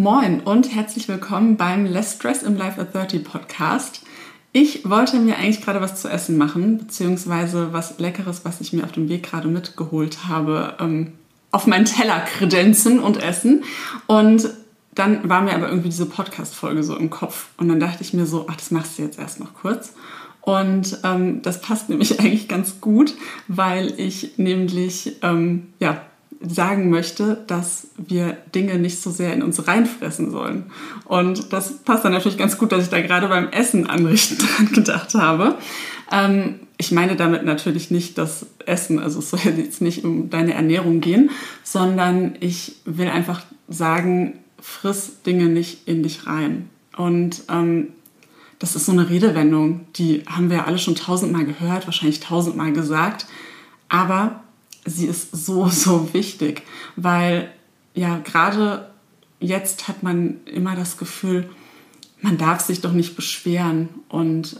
Moin und herzlich willkommen beim Less Stress im Life at 30 Podcast. Ich wollte mir eigentlich gerade was zu essen machen, beziehungsweise was Leckeres, was ich mir auf dem Weg gerade mitgeholt habe, auf meinen Teller kredenzen und essen. Und dann war mir aber irgendwie diese Podcast-Folge so im Kopf. Und dann dachte ich mir so, das machst du jetzt erst noch kurz. Und das passt nämlich eigentlich ganz gut, weil ich nämlich sagen möchte, dass wir Dinge nicht so sehr in uns reinfressen sollen. Und das passt dann natürlich ganz gut, dass ich da gerade beim Essen anrichten dran gedacht habe. Ich meine damit natürlich nicht das Essen, also es soll jetzt nicht um deine Ernährung gehen, sondern ich will einfach sagen, friss Dinge nicht in dich rein. Und das ist so eine Redewendung, die haben wir ja alle schon 1000-mal gehört, wahrscheinlich 1000-mal gesagt, aber sie ist so, so wichtig, weil ja gerade jetzt hat man immer das Gefühl, man darf sich doch nicht beschweren und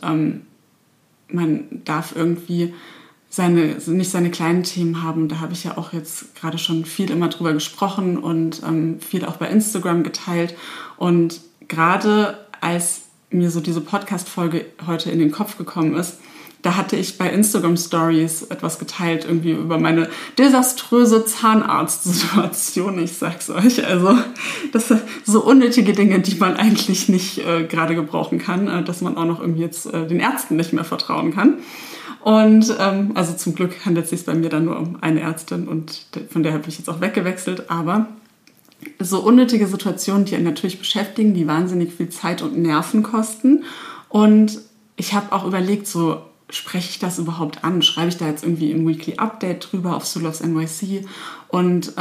man darf irgendwie nicht seine kleinen Themen haben. Da habe ich ja auch jetzt gerade schon viel immer drüber gesprochen und viel auch bei Instagram geteilt. Und gerade als mir so diese Podcast-Folge heute in den Kopf gekommen ist, da hatte ich bei Instagram Stories etwas geteilt, irgendwie über meine desaströse Zahnarztsituation. Ich sag's euch, also das sind so unnötige Dinge, die man eigentlich nicht gerade gebrauchen kann, dass man auch noch irgendwie jetzt den Ärzten nicht mehr vertrauen kann. Und also zum Glück handelt es sich bei mir dann nur um eine Ärztin und von der habe ich jetzt auch weggewechselt. Aber so unnötige Situationen, die einen natürlich beschäftigen, die wahnsinnig viel Zeit und Nerven kosten. Und ich habe auch überlegt, so spreche ich das überhaupt an? Schreibe ich da jetzt irgendwie im Weekly Update drüber auf Sulovs NYC? Und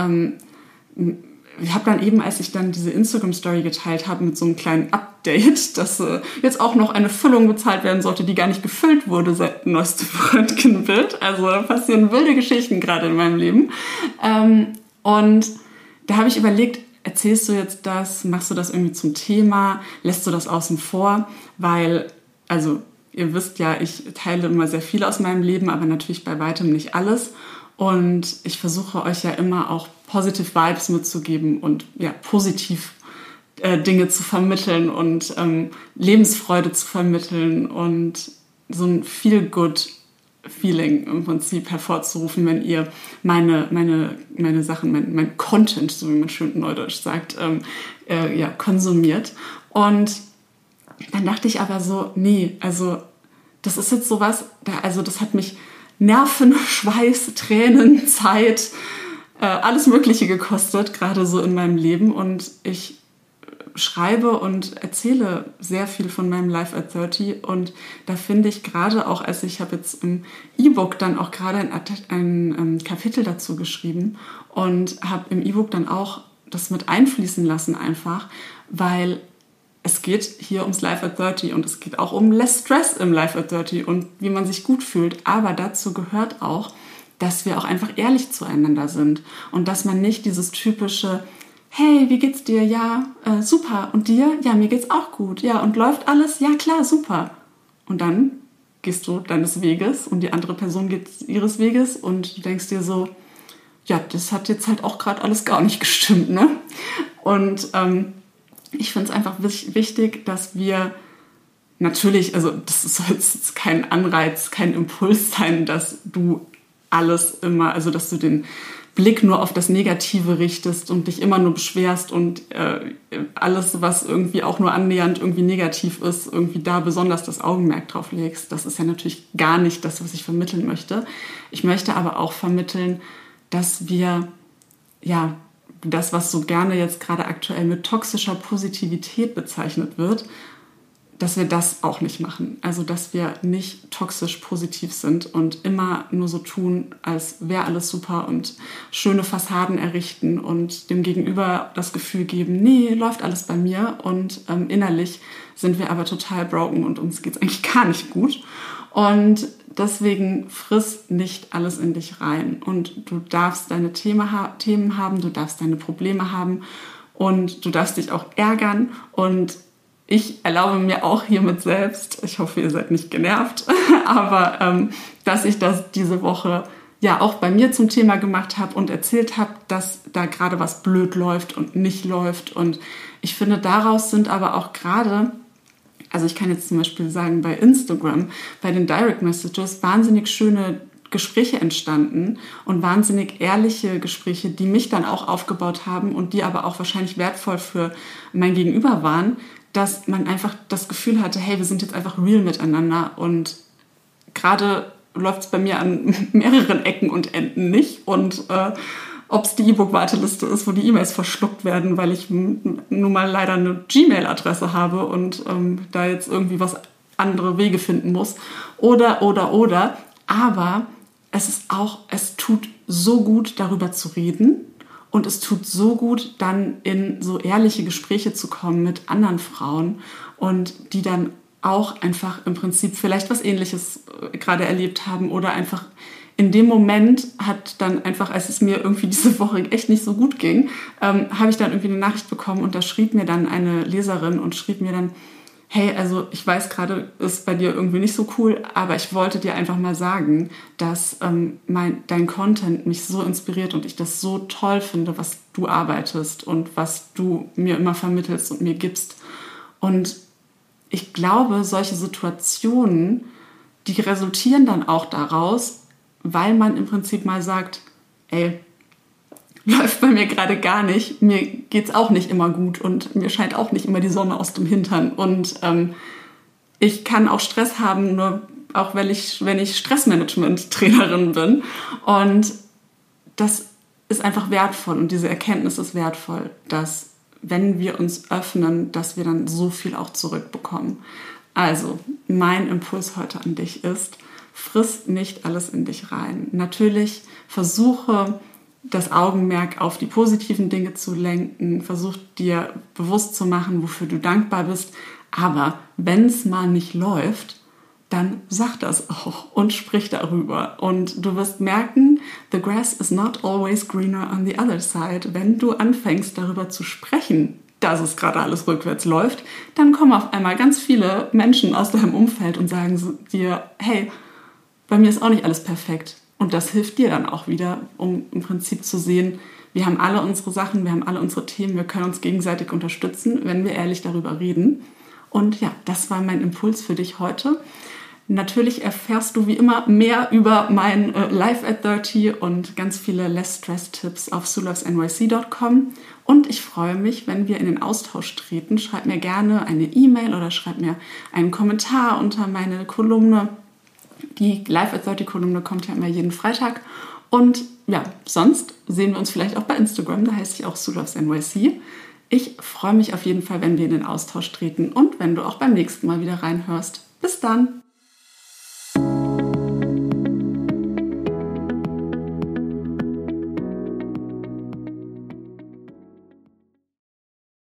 ich habe dann eben, als ich dann diese Instagram-Story geteilt habe mit so einem kleinen Update, dass jetzt auch noch eine Füllung bezahlt werden sollte, die gar nicht gefüllt wurde seit neuestem Röntgenbild. Also da passieren wilde Geschichten gerade in meinem Leben. Und da habe ich überlegt, erzählst du jetzt das? Machst du das irgendwie zum Thema? Lässt du das außen vor? Weil, also ihr wisst ja, ich teile immer sehr viel aus meinem Leben, aber natürlich bei weitem nicht alles. Und ich versuche euch ja immer auch positive Vibes mitzugeben und ja, positiv Dinge zu vermitteln und Lebensfreude zu vermitteln und so ein Feel-Good-Feeling im Prinzip hervorzurufen, wenn ihr meine Sachen, mein Content, so wie man schön neudeutsch sagt, konsumiert. Und dann dachte ich aber so, nee, also das ist jetzt sowas, das hat mich Nerven, Schweiß, Tränen, Zeit, alles Mögliche gekostet, gerade so in meinem Leben. Und ich schreibe und erzähle sehr viel von meinem Life at 30. Und da finde ich gerade auch, ich habe jetzt im E-Book dann auch gerade ein Kapitel dazu geschrieben und habe im E-Book dann auch das mit einfließen lassen einfach, weil es geht hier ums Life at 30 und es geht auch um Less Stress im Life at 30 und wie man sich gut fühlt. Aber dazu gehört auch, dass wir auch einfach ehrlich zueinander sind und dass man nicht dieses typische, hey, wie geht's dir? Ja, super. Und dir? Ja, mir geht's auch gut. Ja, und läuft alles? Ja, klar, super. Und dann gehst du deines Weges und die andere Person geht ihres Weges und du denkst dir so, ja, das hat jetzt halt auch gerade alles gar nicht gestimmt, ne? Und ich finde es einfach wichtig, dass wir natürlich, also das soll jetzt kein Anreiz, kein Impuls sein, dass du alles immer, also dass du den Blick nur auf das Negative richtest und dich immer nur beschwerst und alles, was irgendwie auch nur annähernd irgendwie negativ ist, irgendwie da besonders das Augenmerk drauf legst. Das ist ja natürlich gar nicht das, was ich vermitteln möchte. Ich möchte aber auch vermitteln, dass wir, ja, das, was so gerne jetzt gerade aktuell mit toxischer Positivität bezeichnet wird, dass wir das auch nicht machen. Also, dass wir nicht toxisch positiv sind und immer nur so tun, als wäre alles super und schöne Fassaden errichten und dem Gegenüber das Gefühl geben, nee, läuft alles bei mir und innerlich sind wir aber total broken und uns geht's eigentlich gar nicht gut. Und deswegen friss nicht alles in dich rein. Und du darfst deine Themen haben, du darfst deine Probleme haben und du darfst dich auch ärgern. Und ich erlaube mir auch hiermit selbst, ich hoffe, ihr seid nicht genervt, aber dass ich das diese Woche ja auch bei mir zum Thema gemacht habe und erzählt habe, dass da gerade was blöd läuft und nicht läuft. Und ich finde, daraus sind aber auch gerade, also ich kann jetzt zum Beispiel sagen, bei Instagram, bei den Direct Messages wahnsinnig schöne Gespräche entstanden und wahnsinnig ehrliche Gespräche, die mich dann auch aufgebaut haben und die aber auch wahrscheinlich wertvoll für mein Gegenüber waren, dass man einfach das Gefühl hatte, hey, wir sind jetzt einfach real miteinander. Und gerade läuft es bei mir an mehreren Ecken und Enden nicht. Und ob es die E-Book-Warteliste ist, wo die E-Mails verschluckt werden, weil ich nun mal leider eine Gmail-Adresse habe und da jetzt irgendwie was andere Wege finden muss. Oder. Aber es tut so gut, darüber zu reden. Und es tut so gut, dann in so ehrliche Gespräche zu kommen mit anderen Frauen und die dann auch einfach im Prinzip vielleicht was Ähnliches gerade erlebt haben oder einfach in dem Moment hat dann einfach, als es mir irgendwie diese Woche echt nicht so gut ging, habe ich dann irgendwie eine Nachricht bekommen und da schrieb mir dann eine Leserin und schrieb mir dann, hey, also ich weiß gerade, ist bei dir irgendwie nicht so cool, aber ich wollte dir einfach mal sagen, dass dein Content mich so inspiriert und ich das so toll finde, was du arbeitest und was du mir immer vermittelst und mir gibst. Und ich glaube, solche Situationen, die resultieren dann auch daraus, weil man im Prinzip mal sagt, ey, läuft bei mir gerade gar nicht, mir geht's auch nicht immer gut und mir scheint auch nicht immer die Sonne aus dem Hintern und ich kann auch Stress haben, nur auch wenn ich Stressmanagement-Trainerin bin und das ist einfach wertvoll und diese Erkenntnis ist wertvoll, dass wenn wir uns öffnen, dass wir dann so viel auch zurückbekommen. Also mein Impuls heute an dich ist, friss nicht alles in dich rein. Natürlich versuche das Augenmerk auf die positiven Dinge zu lenken, versuch dir bewusst zu machen, wofür du dankbar bist. Aber wenn es mal nicht läuft, dann sag das auch und sprich darüber. Und du wirst merken, the grass is not always greener on the other side. Wenn du anfängst, darüber zu sprechen, dass es gerade alles rückwärts läuft, dann kommen auf einmal ganz viele Menschen aus deinem Umfeld und sagen dir, hey, bei mir ist auch nicht alles perfekt. Und das hilft dir dann auch wieder, um im Prinzip zu sehen, wir haben alle unsere Sachen, wir haben alle unsere Themen, wir können uns gegenseitig unterstützen, wenn wir ehrlich darüber reden. Und ja, das war mein Impuls für dich heute. Natürlich erfährst du wie immer mehr über mein Life at 30 und ganz viele Less Stress Tipps auf sulovesnyc.com. Und ich freue mich, wenn wir in den Austausch treten. Schreib mir gerne eine E-Mail oder schreib mir einen Kommentar unter meine Kolumne. Die Life at 30 Kolumne kommt ja immer jeden Freitag. Und ja, sonst sehen wir uns vielleicht auch bei Instagram, da heiße ich auch sulovesnyc. Ich freue mich auf jeden Fall, wenn wir in den Austausch treten und wenn du auch beim nächsten Mal wieder reinhörst. Bis dann!